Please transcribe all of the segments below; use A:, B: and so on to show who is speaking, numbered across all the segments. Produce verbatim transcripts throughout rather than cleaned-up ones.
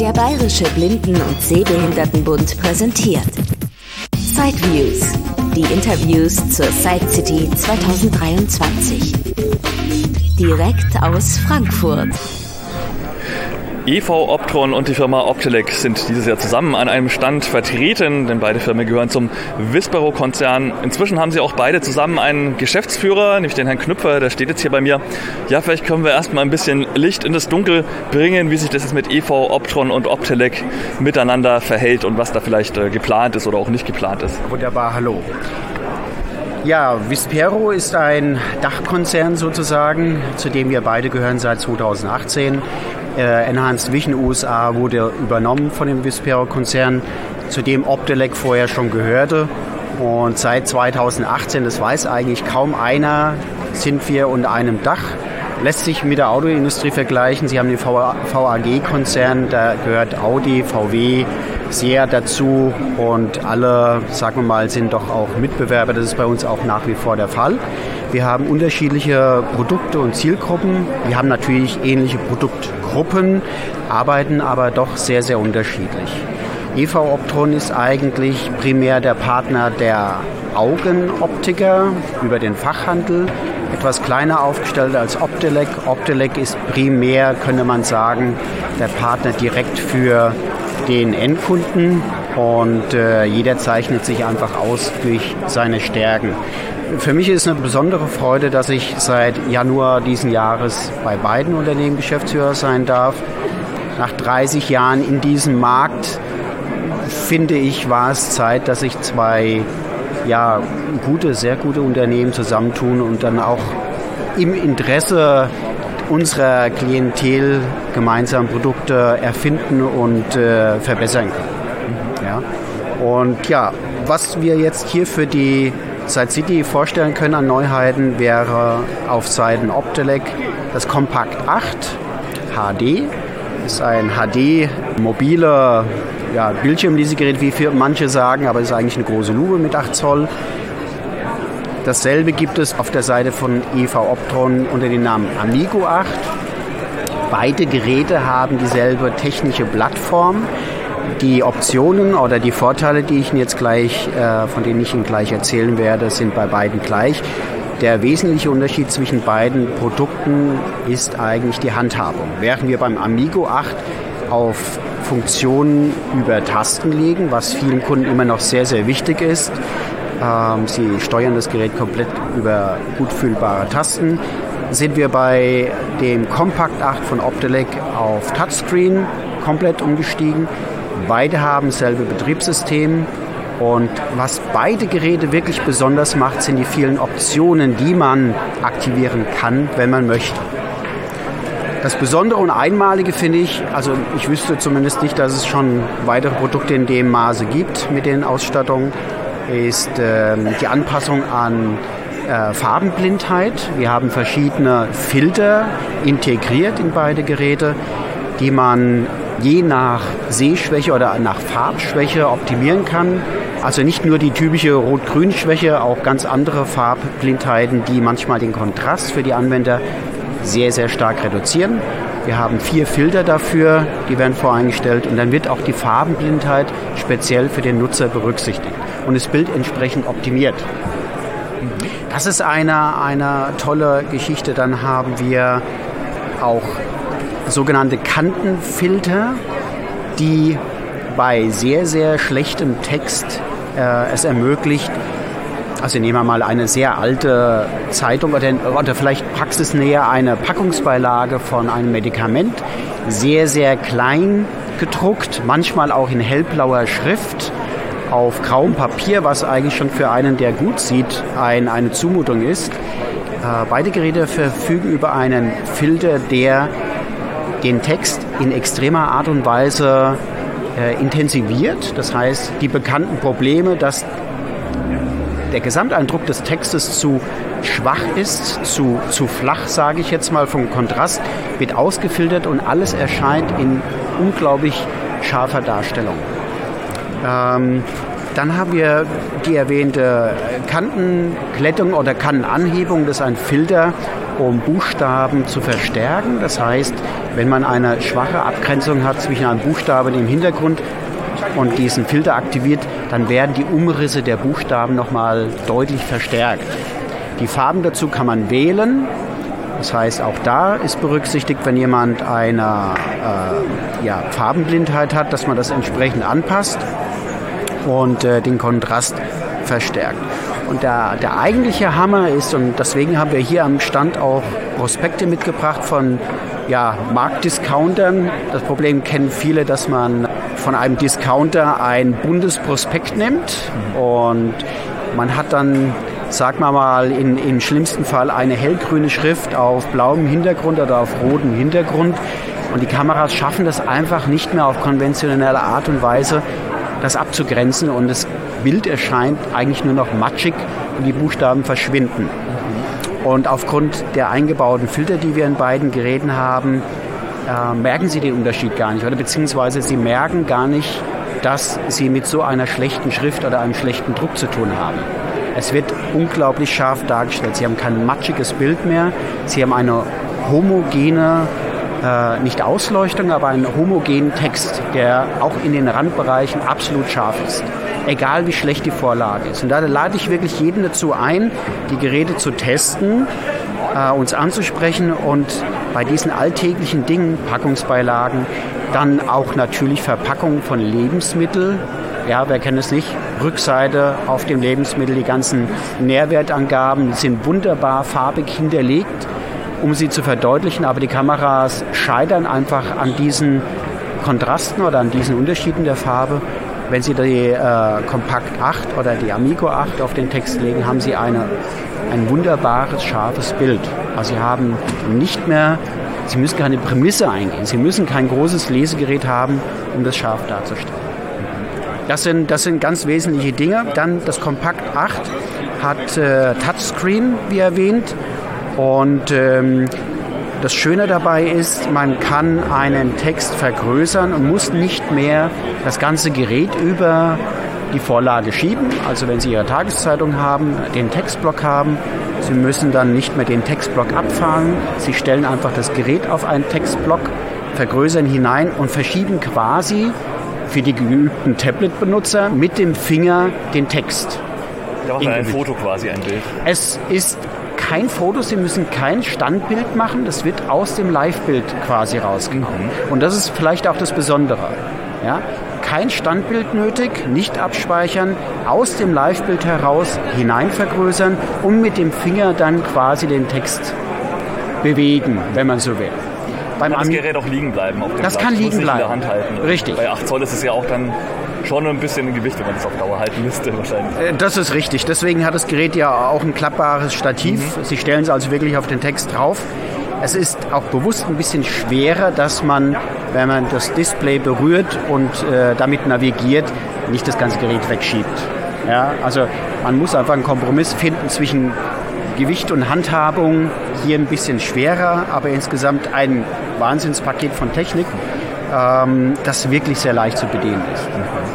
A: Der Bayerische Blinden- und Sehbehindertenbund präsentiert Sideviews, die Interviews zur Side City zwanzig dreiundzwanzig. Direkt aus Frankfurt.
B: E V Optron und die Firma Optelec sind dieses Jahr zusammen an einem Stand vertreten, denn beide Firmen gehören zum Vispero-Konzern. Inzwischen haben sie auch beide zusammen einen Geschäftsführer, nämlich den Herrn Knüpfer, der steht jetzt hier bei mir. Ja, vielleicht können wir erstmal ein bisschen Licht in das Dunkel bringen, wie sich das jetzt mit E V Optron und Optelec miteinander verhält und was da vielleicht äh, geplant ist oder auch nicht geplant ist.
C: Wunderbar, hallo. Ja, Vispero ist ein Dachkonzern sozusagen, zu dem wir beide gehören seit zweitausendachtzehn. Äh, Enhanced Vision U S A wurde übernommen von dem Vispero-Konzern, zu dem Optelec vorher schon gehörte. Und seit zweitausendachtzehn, das weiß eigentlich kaum einer, sind wir unter einem Dach. Lässt sich mit der Autoindustrie vergleichen. Sie haben den V A G-Konzern, da gehört Audi, V W, Seat dazu und alle, sagen wir mal, sind doch auch Mitbewerber. Das ist bei uns auch nach wie vor der Fall. Wir haben unterschiedliche Produkte und Zielgruppen. Wir haben natürlich ähnliche Produktgruppen, arbeiten aber doch sehr, sehr unterschiedlich. E V Optron ist eigentlich primär der Partner der Augenoptiker über den Fachhandel, etwas kleiner aufgestellt als Optelec. Optelec ist primär, könnte man sagen, der Partner direkt für den Endkunden und äh, jeder zeichnet sich einfach aus durch seine Stärken. Für mich ist eine besondere Freude, dass ich seit Januar diesen Jahres bei beiden Unternehmen Geschäftsführer sein darf. Nach dreißig Jahren in diesem Markt, finde ich, war es Zeit, dass sich zwei ja, gute, sehr gute Unternehmen zusammentun und dann auch im Interesse unserer Klientel gemeinsam Produkte erfinden und äh, verbessern können. Ja. Und ja, was wir jetzt hier für die Side City vorstellen können an Neuheiten, wäre auf Seiten Optelec das Compact acht H D. Das ist ein H D mobile ja, Bildschirmlesegerät, wie für manche sagen, aber es ist eigentlich eine große Lupe mit acht Zoll. Dasselbe gibt es auf der Seite von E V Optron unter dem Namen Amigo acht. Beide Geräte haben dieselbe technische Plattform. Die Optionen oder die Vorteile, die ich Ihnen jetzt gleich, äh, von denen ich Ihnen gleich erzählen werde, sind bei beiden gleich. Der wesentliche Unterschied zwischen beiden Produkten ist eigentlich die Handhabung. Während wir beim Amigo acht auf Funktionen über Tasten legen, was vielen Kunden immer noch sehr, sehr wichtig ist. Ähm, sie steuern das Gerät komplett über gut fühlbare Tasten. Sind wir bei dem Compact acht von Optelec auf Touchscreen komplett umgestiegen. Beide haben dasselbe Betriebssystem. Und was beide Geräte wirklich besonders macht, sind die vielen Optionen, die man aktivieren kann, wenn man möchte. Das Besondere und Einmalige finde ich, also ich wüsste zumindest nicht, dass es schon weitere Produkte in dem Maße gibt mit den Ausstattungen, ist äh, die Anpassung an äh, Farbenblindheit. Wir haben verschiedene Filter integriert in beide Geräte, die man je nach Sehschwäche oder nach Farbschwäche optimieren kann. Also nicht nur die typische Rot-Grün-Schwäche, auch ganz andere Farbblindheiten, die manchmal den Kontrast für die Anwender sehr, sehr stark reduzieren. Wir haben vier Filter dafür, die werden voreingestellt und dann wird auch die Farbenblindheit speziell für den Nutzer berücksichtigt und das Bild entsprechend optimiert. Das ist eine, eine tolle Geschichte. Dann haben wir auch sogenannte Kantenfilter, die bei sehr, sehr schlechtem Text äh, es ermöglicht, also nehmen wir mal eine sehr alte Zeitung oder, oder vielleicht praxisnäher eine Packungsbeilage von einem Medikament, sehr, sehr klein gedruckt, manchmal auch in hellblauer Schrift auf grauem Papier, was eigentlich schon für einen, der gut sieht, ein, eine Zumutung ist. Äh, beide Geräte verfügen über einen Filter, der den Text in extremer Art und Weise äh, intensiviert. Das heißt, die bekannten Probleme, dass der Gesamteindruck des Textes zu schwach ist, zu, zu flach, sage ich jetzt mal, vom Kontrast, wird ausgefiltert und alles erscheint in unglaublich scharfer Darstellung. Ähm, dann haben wir die erwähnte Kantenglättung oder Kantenanhebung. Das ist ein Filter, um Buchstaben zu verstärken. Das heißt, Wenn man eine schwache Abgrenzung hat zwischen einem Buchstaben im Hintergrund und diesen Filter aktiviert, dann werden die Umrisse der Buchstaben nochmal deutlich verstärkt. Die Farben dazu kann man wählen. Das heißt, auch da ist berücksichtigt, wenn jemand eine äh, ja, Farbenblindheit hat, dass man das entsprechend anpasst und äh, den Kontrast verstärkt. Und der, der eigentliche Hammer ist, und deswegen haben wir hier am Stand auch Prospekte mitgebracht von ja, Marktdiscountern. Das Problem kennen viele, dass man von einem Discounter ein buntes Prospekt nimmt und man hat dann, sagen wir mal, in, im schlimmsten Fall eine hellgrüne Schrift auf blauem Hintergrund oder auf rotem Hintergrund. Und die Kameras schaffen das einfach nicht mehr auf konventionelle Art und Weise, das abzugrenzen. Und das Bild erscheint eigentlich nur noch matschig und die Buchstaben verschwinden. Und aufgrund der eingebauten Filter, die wir in beiden Geräten haben, äh, merken Sie den Unterschied gar nicht. Oder beziehungsweise Sie merken gar nicht, dass Sie mit so einer schlechten Schrift oder einem schlechten Druck zu tun haben. Es wird unglaublich scharf dargestellt. Sie haben kein matschiges Bild mehr. Sie haben eine homogene, äh, nicht Ausleuchtung, aber einen homogenen Text, der auch in den Randbereichen absolut scharf ist. Egal wie schlecht die Vorlage ist. Und da lade ich wirklich jeden dazu ein, die Geräte zu testen, äh, uns anzusprechen und bei diesen alltäglichen Dingen, Packungsbeilagen, dann auch natürlich Verpackung von Lebensmitteln. Ja, wer kennt es nicht? Rückseite auf dem Lebensmittel, die ganzen Nährwertangaben sind wunderbar farbig hinterlegt, um sie zu verdeutlichen. Aber die Kameras scheitern einfach an diesen Kontrasten oder an diesen Unterschieden der Farbe. Wenn Sie die äh, Compact acht oder die Amigo acht auf den Text legen, haben Sie eine, ein wunderbares, scharfes Bild. Also Sie haben nicht mehr, Sie müssen keine Prämisse eingehen. Sie müssen kein großes Lesegerät haben, um das scharf darzustellen. Das sind, das sind ganz wesentliche Dinge. Dann das Compact acht hat äh, Touchscreen, wie erwähnt. Und ähm, das Schöne dabei ist, man kann einen Text vergrößern und muss nicht mehr das ganze Gerät über die Vorlage schieben. Also wenn Sie Ihre Tageszeitung haben, den Textblock haben, Sie müssen dann nicht mehr den Textblock abfahren. Sie stellen einfach das Gerät auf einen Textblock, vergrößern hinein und verschieben quasi für die geübten Tablet-Benutzer mit dem Finger den Text.
B: Da macht man ein Foto quasi, ein Bild.
C: Es ist kein Foto, Sie müssen kein Standbild machen, das wird aus dem Live-Bild quasi rausgenommen. Mhm. Und das ist vielleicht auch das Besondere. Ja? Kein Standbild nötig, nicht abspeichern, aus dem Live-Bild heraus hinein vergrößern und mit dem Finger dann quasi den Text bewegen, wenn man so will.
B: Beim kann das Gerät auch liegen bleiben auf dem
C: Das
B: Platz.
C: kann liegen bleiben.
B: In der Hand halten.
C: Richtig.
B: Bei acht Zoll ist es ja auch dann schon ein bisschen ein Gewicht, wenn man es auf Dauer halten müsste wahrscheinlich.
C: Das ist richtig. Deswegen hat das Gerät ja auch ein klappbares Stativ. Mhm. Sie stellen es also wirklich auf den Text drauf. Es ist auch bewusst ein bisschen schwerer, dass man, wenn man das Display berührt und äh, damit navigiert, nicht das ganze Gerät wegschiebt. Ja, also man muss einfach einen Kompromiss finden zwischen Gewicht und Handhabung, hier ein bisschen schwerer, aber insgesamt ein Wahnsinnspaket von Technik, ähm, das wirklich sehr leicht zu bedienen ist.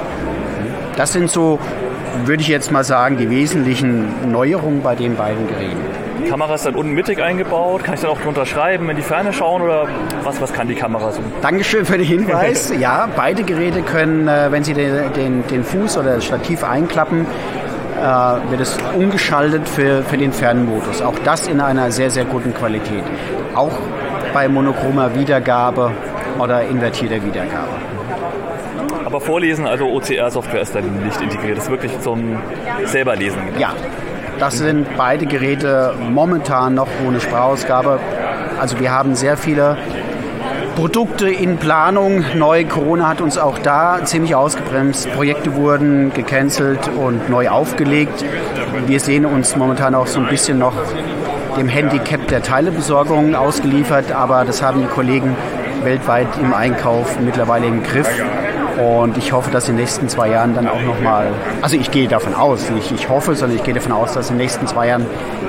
C: Das sind so, würde ich jetzt mal sagen, die wesentlichen Neuerungen bei den beiden Geräten.
B: Die Kamera ist dann unten mittig eingebaut. Kann ich dann auch drunter schreiben, in die Ferne schauen oder was, was kann die Kamera so?
C: Dankeschön für den Hinweis. Ja, beide Geräte können, wenn Sie den, den, den Fuß oder das Stativ einklappen, äh, wird es umgeschaltet für, für den Fernmodus. Auch das in einer sehr, sehr guten Qualität. Auch bei monochromer Wiedergabe oder invertierter Wiedergabe.
B: Aber Vorlesen, also O C R-Software ist dann nicht integriert. Das ist wirklich zum selberlesen gedacht.
C: Ja, das sind beide Geräte momentan noch ohne Sprachausgabe. Also wir haben sehr viele Produkte in Planung. Neu, Corona hat uns auch da ziemlich ausgebremst. Projekte wurden gecancelt und neu aufgelegt. Wir sehen uns momentan auch so ein bisschen noch dem Handicap der Teilebesorgung ausgeliefert, aber das haben die Kollegen weltweit im Einkauf mittlerweile im Griff. Und ich hoffe, dass in den nächsten zwei Jahren dann auch nochmal, also ich gehe davon aus, nicht ich hoffe, sondern ich gehe davon aus, dass in den nächsten zwei Jahren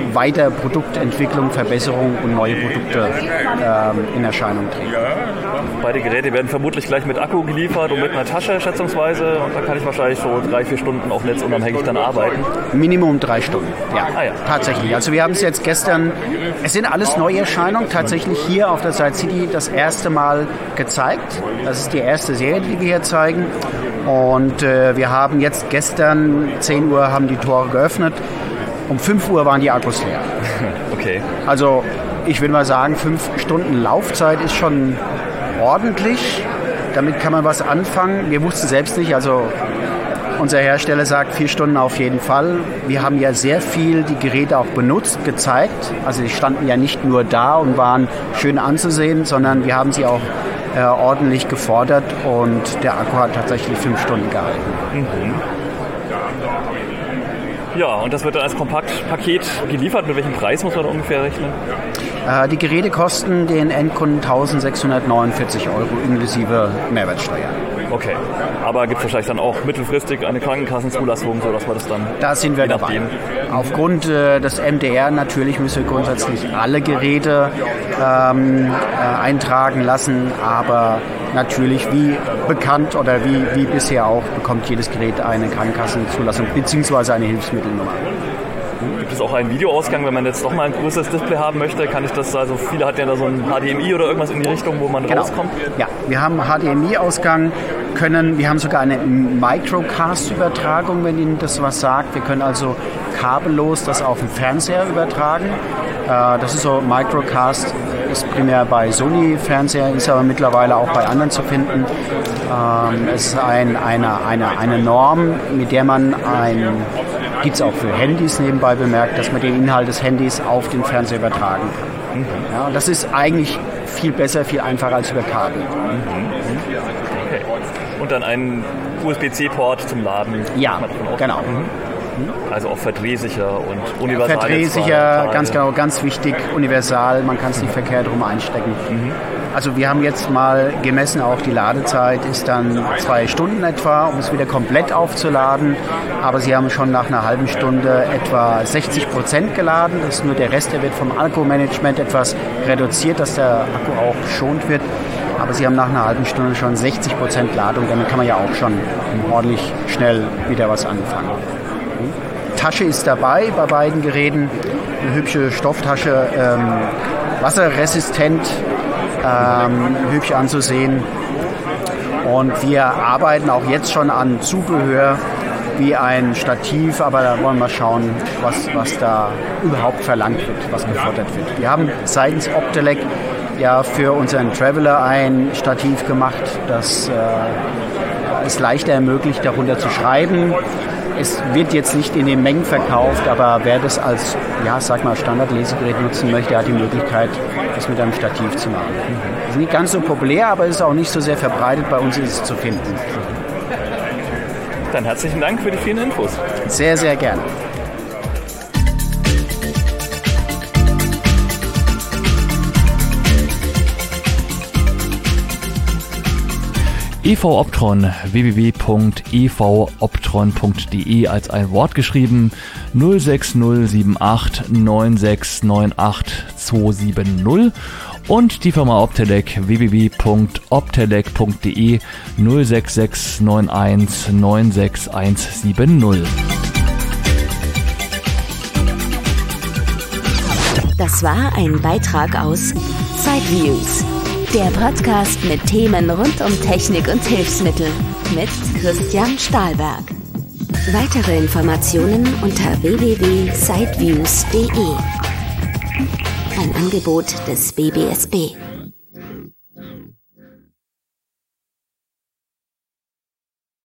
C: weiter Produktentwicklung, Verbesserung und neue Produkte ähm, in Erscheinung treten.
B: Beide Geräte werden vermutlich gleich mit Akku geliefert und mit einer Tasche schätzungsweise. Und da kann ich wahrscheinlich so drei, vier Stunden auch netzunabhängig dann arbeiten.
C: Minimum drei Stunden, ja,
B: ah, ja.
C: tatsächlich. Also wir haben es jetzt gestern, es sind alles Neuerscheinungen, tatsächlich hier auf der Side City das erste Mal gezeigt. Das ist die erste Serie, die wir hier zeigen. Und äh, wir haben jetzt gestern, zehn Uhr haben die Tore geöffnet. Um fünf Uhr waren die Akkus leer.
B: Okay.
C: Also ich will mal sagen, fünf Stunden Laufzeit ist schon ordentlich. Damit kann man was anfangen. Wir wussten selbst nicht, also unser Hersteller sagt vier Stunden auf jeden Fall. Wir haben ja sehr viel die Geräte auch benutzt, gezeigt. Also die standen ja nicht nur da und waren schön anzusehen, sondern wir haben sie auch äh, ordentlich gefordert und der Akku hat tatsächlich fünf Stunden gehalten.
B: Mhm. Ja, und das wird dann als Kompaktpaket geliefert. Mit welchem Preis muss man da ungefähr rechnen?
C: Äh, die Geräte kosten den Endkunden eintausendsechshundertneunundvierzig Euro inklusive Mehrwertsteuer.
B: Okay, aber gibt es wahrscheinlich dann auch mittelfristig eine Krankenkassenzulassung, sodass man das dann...
C: Da sind wir dabei. Aufgrund äh, des M D R natürlich müssen wir grundsätzlich alle Geräte ähm, äh, eintragen lassen, aber natürlich wie bekannt oder wie, wie bisher auch bekommt jedes Gerät eine Krankenkassenzulassung bzw. eine Hilfsmittelnummer.
B: Gibt es auch einen Videoausgang, wenn man jetzt noch mal ein größeres Display haben möchte? Kann ich das, also viele hatten ja da so ein H D M I oder irgendwas in die Richtung, wo man
C: genau.
B: rauskommt?
C: Ja, wir haben H D M I-Ausgang, können, wir haben sogar eine Microcast-Übertragung, wenn Ihnen das was sagt. Wir können also kabellos das auf den Fernseher übertragen. Das ist so, Microcast ist primär bei Sony-Fernseher, ist aber mittlerweile auch bei anderen zu finden. Es ist ein, eine, eine, eine Norm, mit der man ein, gibt es auch für Handys nebenbei bemerkt, dass man den Inhalt des Handys auf den Fernseher übertragen kann. Mhm. Ja, und das ist eigentlich viel besser, viel einfacher als über Kabel. Mhm.
B: Okay. Und dann ein U S B C-Port zum Laden.
C: Ja, genau.
B: Mhm. Also auch verdrehsicher und universal.
C: Verdrehsicher, ganz genau, ganz wichtig, universal, man kann es nicht verkehrt rum einstecken. Mhm. Also wir haben jetzt mal gemessen, auch die Ladezeit ist dann zwei Stunden etwa, um es wieder komplett aufzuladen. Aber Sie haben schon nach einer halben Stunde etwa sechzig Prozent geladen. Das ist nur der Rest, der wird vom Akkumanagement etwas reduziert, dass der Akku auch geschont wird. Aber Sie haben nach einer halben Stunde schon sechzig Prozent Ladung, damit kann man ja auch schon ordentlich schnell wieder was anfangen. Tasche ist dabei bei beiden Geräten, eine hübsche Stofftasche, ähm, wasserresistent, ähm, hübsch anzusehen. Und wir arbeiten auch jetzt schon an Zubehör wie ein Stativ, aber da wollen wir schauen, was, was da überhaupt verlangt wird, was gefordert wird. Wir haben seitens Optelec ja für unseren Traveler ein Stativ gemacht, das äh, es leichter ermöglicht, darunter zu schreiben. Es wird jetzt nicht in den Mengen verkauft, aber wer das als, ja, sag mal, Standardlesegerät nutzen möchte, hat die Möglichkeit, das mit einem Stativ zu machen. Das ist nicht ganz so populär, aber es ist auch nicht so sehr verbreitet. Bei uns ist es zu finden.
B: Dann herzlichen Dank für die vielen Infos.
C: Sehr, sehr gerne.
B: E V Optron, w w w punkt e v optron punkt d e als ein Wort geschrieben, null sechs null sieben acht neun sechs neun acht zwei sieben null und die Firma Optelec, w w w punkt optelec punkt d e null sechs sechs neun eins neun sechs eins sieben null.
A: Das war ein Beitrag aus Sideviews, der Podcast mit Themen rund um Technik und Hilfsmittel mit Christian Stahlberg. Weitere Informationen unter w w w punkt sideviews punkt d e. Ein Angebot des B B S B.